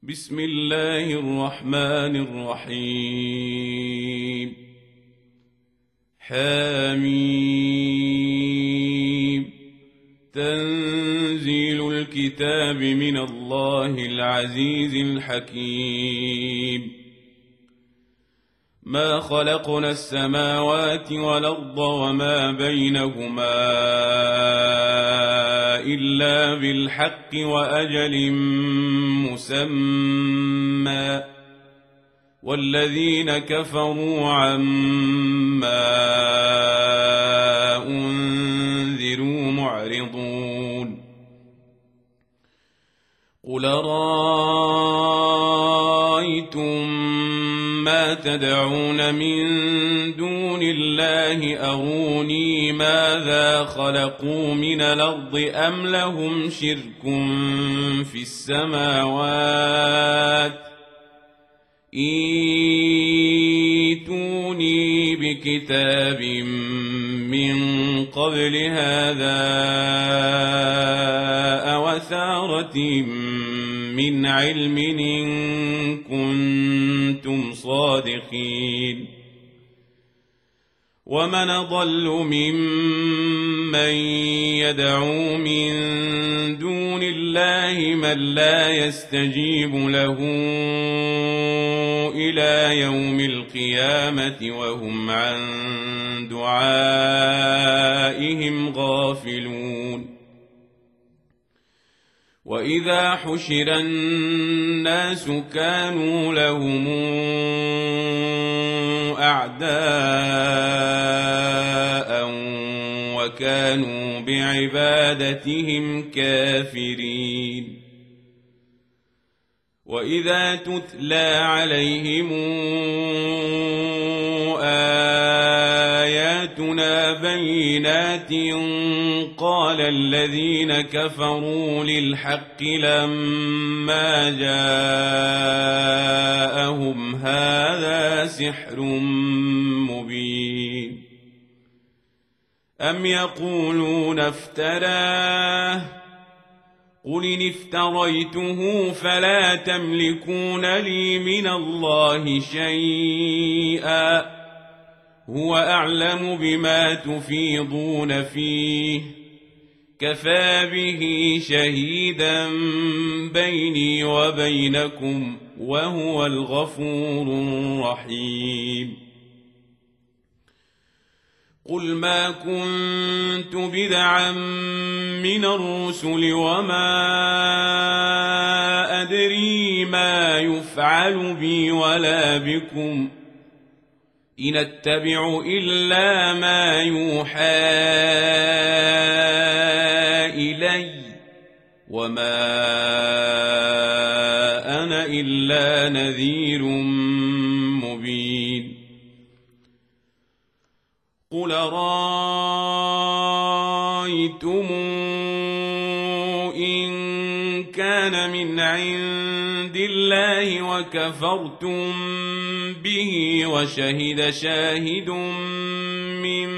بسم الله الرحمن الرحيم. حميم. تنزيل الكتاب من الله العزيز الحكيم. ما خلقنا السماوات والأرض وما بينهما إلا بالحق وأجل مسمى، والذين كفروا عما أنذروا معرضون. قل رأيتم ما تدعون من دون الله أروني ماذا خلقوا من الأرض أم لهم شرك في السماوات، ائتوني بكتاب من قبل هذا أو أثارة من علم إن كنتم صادقين. ومن أضل ممن يدعو من دون الله من لا يستجيب له إلى يوم القيامة وهم عن دعائهم غافلون. وإذا حشر الناس كانوا لهم أعداء وكانوا بعبادتهم كافرين. وإذا تتلى عليهم آياتنا بينات قال الذين كفروا للحق لما جاءهم هذا سحر مبين. أم يقولون افتراه قل إن افتريته فلا تملكون لي من الله شيئا هو أعلم بما تفيضون فيه كفى به شهيدا بيني وبينكم وهو الغفور الرحيم. قل ما كنت بدعا من الرسل وما أدري ما يفعل بي ولا بكم إن أتبع إلا ما يوحى إلي وما أنا إلا نذير مبين. قل رأيتم إن كان من عند الله وكفرتم به وشهد شاهد من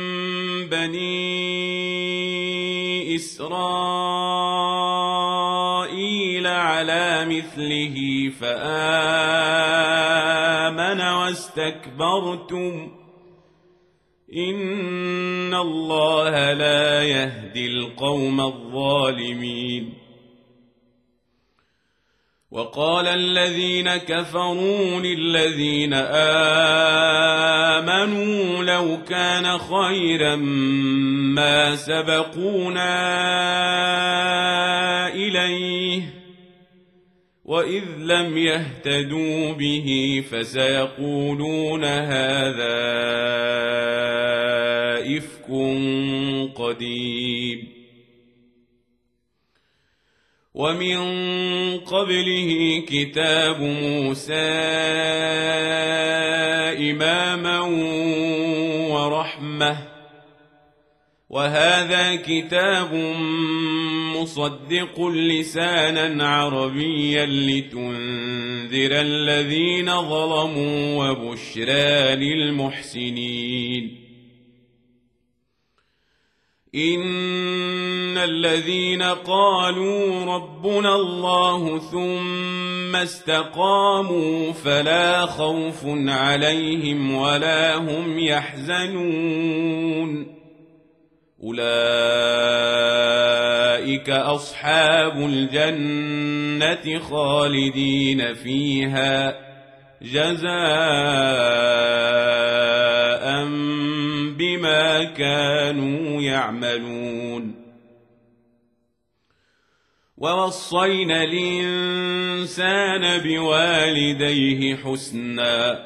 بني إسرائيل على مثله فآمن واستكبرتم إن الله لا يهدي القوم الظالمين. وقال الذين كفروا للذين آمنوا لو كان خيرا ما سبقونا إليه وإذ لم يهتدوا به فسيقولون هذا إفك قديم. ومن قبله كتاب موسى إماما ورحمة وهذا كتاب مصدق لسانا عربيا لتنذر الذين ظلموا وبشرى للمحسنين. إن الذين قالوا ربنا الله ثم استقاموا فلا خوف عليهم ولا هم يحزنون أولئك أصحاب الجنة خالدين فيها جزاء بما كانوا يعملون ووصينا الإنسان بوالديه حسنا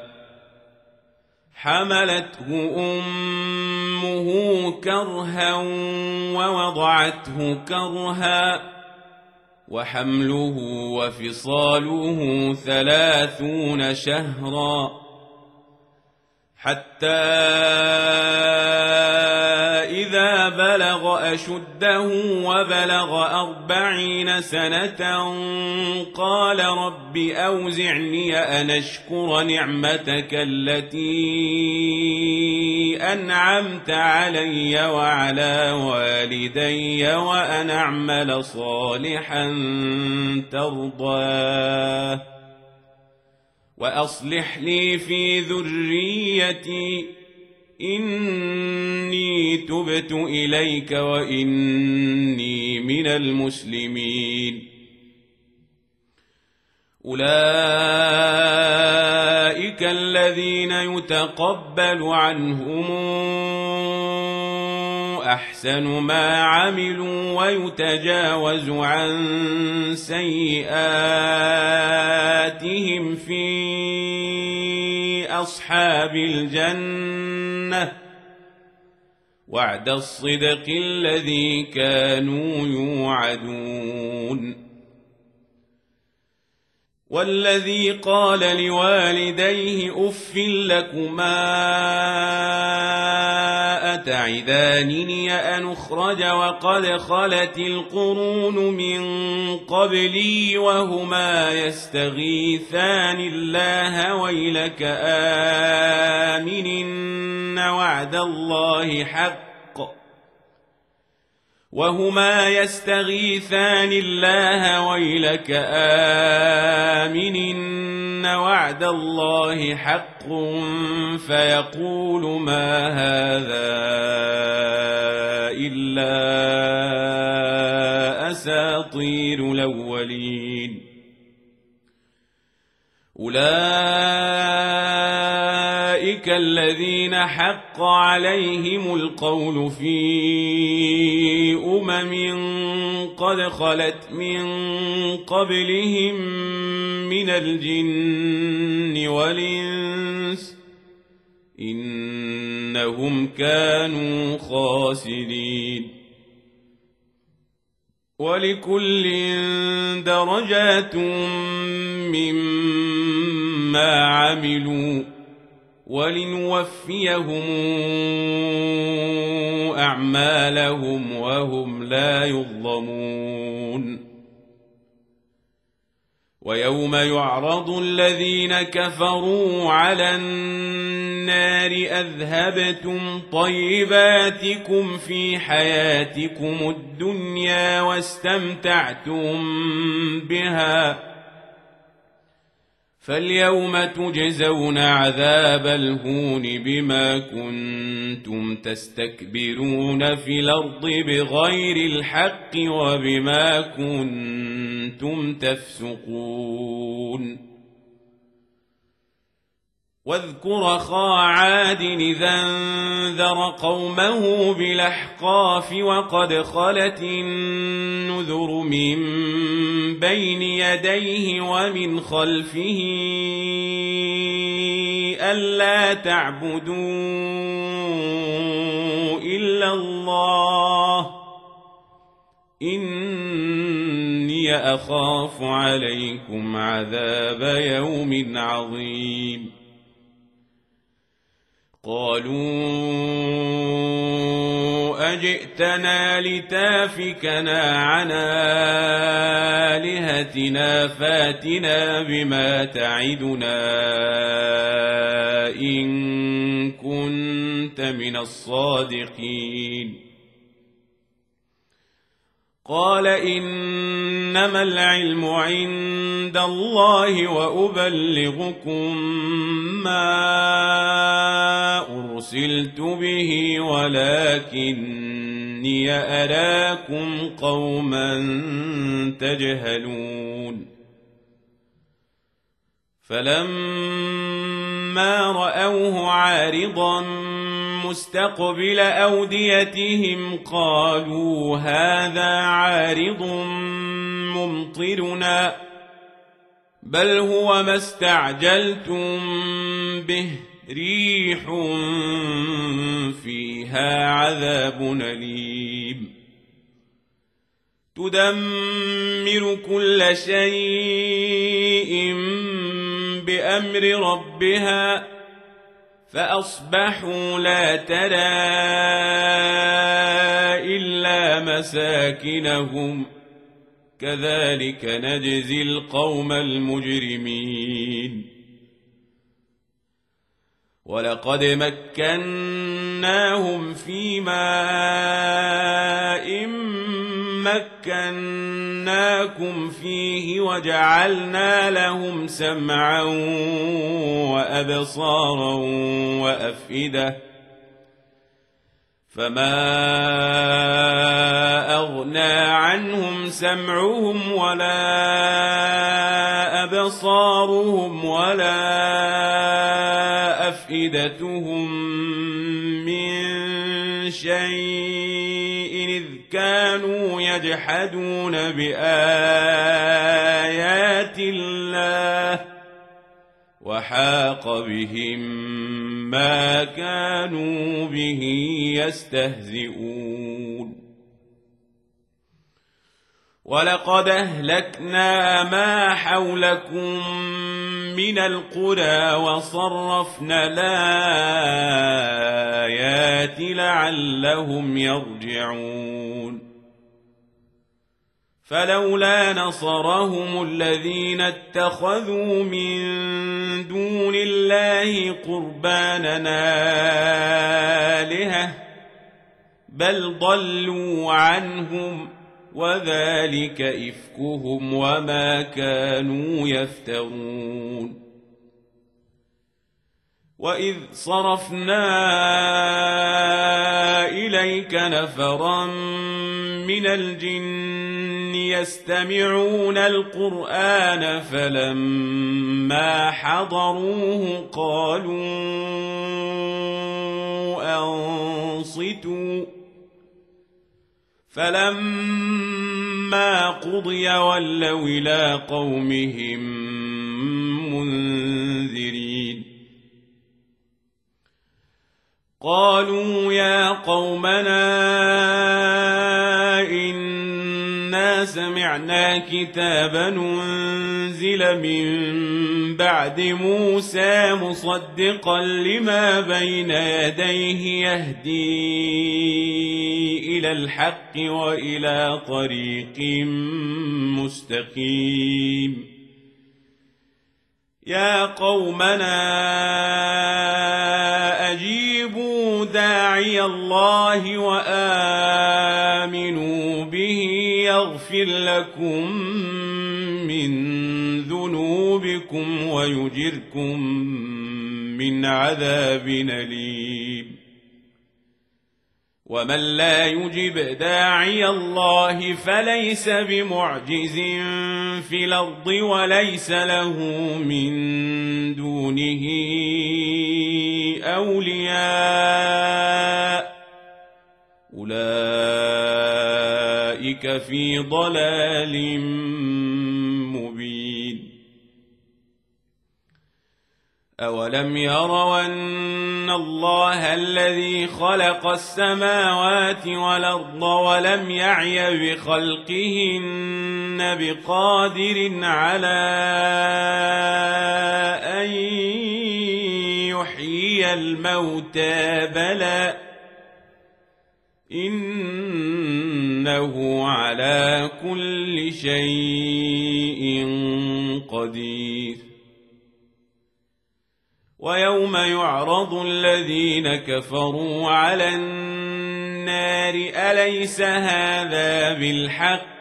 حملته أمه كرها ووضعته كرها وحمله وفصاله 30 شهرا حتى إذا بلغ أشده وبلغ 40 سنة قال رب أوزعني أن أشكر نعمتك التي أنعمت علي وعلى والدي وأن أعمل صالحا ترضاه وأصلح لي في ذريتي إني تبت إليك وإني من المسلمين أولئك الذين يتقبل عنهم أحسن ما عملوا ويتجاوز عن سيئاتهم في أصحاب الجنة وعد الصدق الذي كانوا يوعدون والذي قال لوالديه أف لكما أتعدانني أن أخرج وقد خلت القرون من قبلي وهما يستغيثان الله ويلك آمن وعد الله حق وهما يستغيثان الله ويلك آمن وعد الله حق فيقول ما هذا إلا أساطير الأولين أولئك الذين حق عليهم القول في قد خلت من قبلهم من الجن والإنس إنهم كانوا خاسرين ولكل درجات مما عملوا ولنوفيهم أعمالهم وهم لا يظلمون ويوم يعرض الذين كفروا على النار أذهبتم طيباتكم في حياتكم الدنيا واستمتعتم بها فاليوم تجزون عذاب الهون بما كنتم تستكبرون في الأرض بغير الحق وبما كنتم تفسقون واذكر أخا عاد إذا انذر قومه بالأحقاف وقد خلت النذر من بين يديه ومن خلفه ألا تعبدوا إلا الله إني أخاف عليكم عذاب يوم عظيم قالوا أجئتنا لتافكنا عن آلهتنا فاتنا بما تعدنا إن كنت من الصادقين قال إنما العلم عند الله وأبلغكم ما أرسلت به ولكني أراكم قوما تجهلون فلما رأوه عارضا مستقبل أوديتهم قالوا هذا عارض ممطرنا بل هو ما استعجلتم به ريح فيها عذاب أليم تدمر كل شيء بأمر ربها فأصبحوا لا ترى إلا مساكنهم كذلك نجزي القوم المجرمين ولقد مكناهم في ماء مكناكم فيه وجعلنا لهم سمعا وأبصارا وأفئدة فما أغنى عنهم سمعهم ولا أبصارهم ولا أفئدتهم من شيء إذ كانوا يجحدون بآيات الله وحاق بهم ما كانوا به يستهزئون ولقد أهلكنا ما حولكم من القرى وصرفنا الآيات لعلهم يرجعون فلولا نصرهم الذين اتخذوا من دون الله قربانا آلهة بل ضلوا عنهم وذلك إفكهم وما كانوا يفترون وإذ صرفنا إليك نفرا من الجن يستمعون القرآن فلما حضروه قالوا أنصتوا فلما قضي ولوا إلى قومهم منذرين قالوا يا قومنا إنا سمعنا كتابا أنزل من بعد موسى مصدقا لما بين يديه يهدي إلى الحق وإلى طريق مستقيم يا قومنا أجيبوا داعي الله وآمنوا به يغفر لكم من ذنوبكم ويجركم من عذاب أليم ومن لا يجب داعي الله فليس بمعجز في الأرض وليس له من دونه أولياء أولئك في ضلال مبين أولم يروا أن الله الذي خلق السماوات والأرض ولم يعي بخلقهن بقادر على أن يحيي الموتى بلى إنه على كل شيء قدير ويوم يعرض الذين كفروا على النار أليس هذا بالحق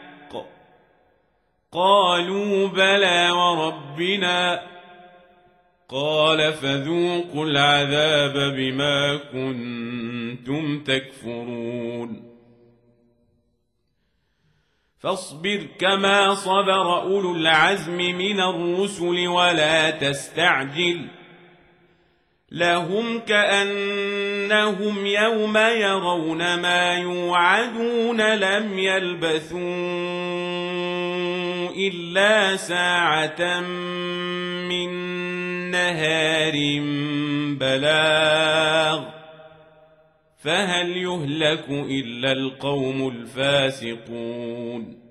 قالوا بلى وربنا قال فذوقوا العذاب بما كنتم تكفرون فاصبر كما صبر أولو العزم من الرسل ولا تستعجل لهم كأنهم يوم يرون ما يوعدون لم يلبثوا إلا ساعة من نهار بلاغ فهل يهلك إلا القوم الفاسقون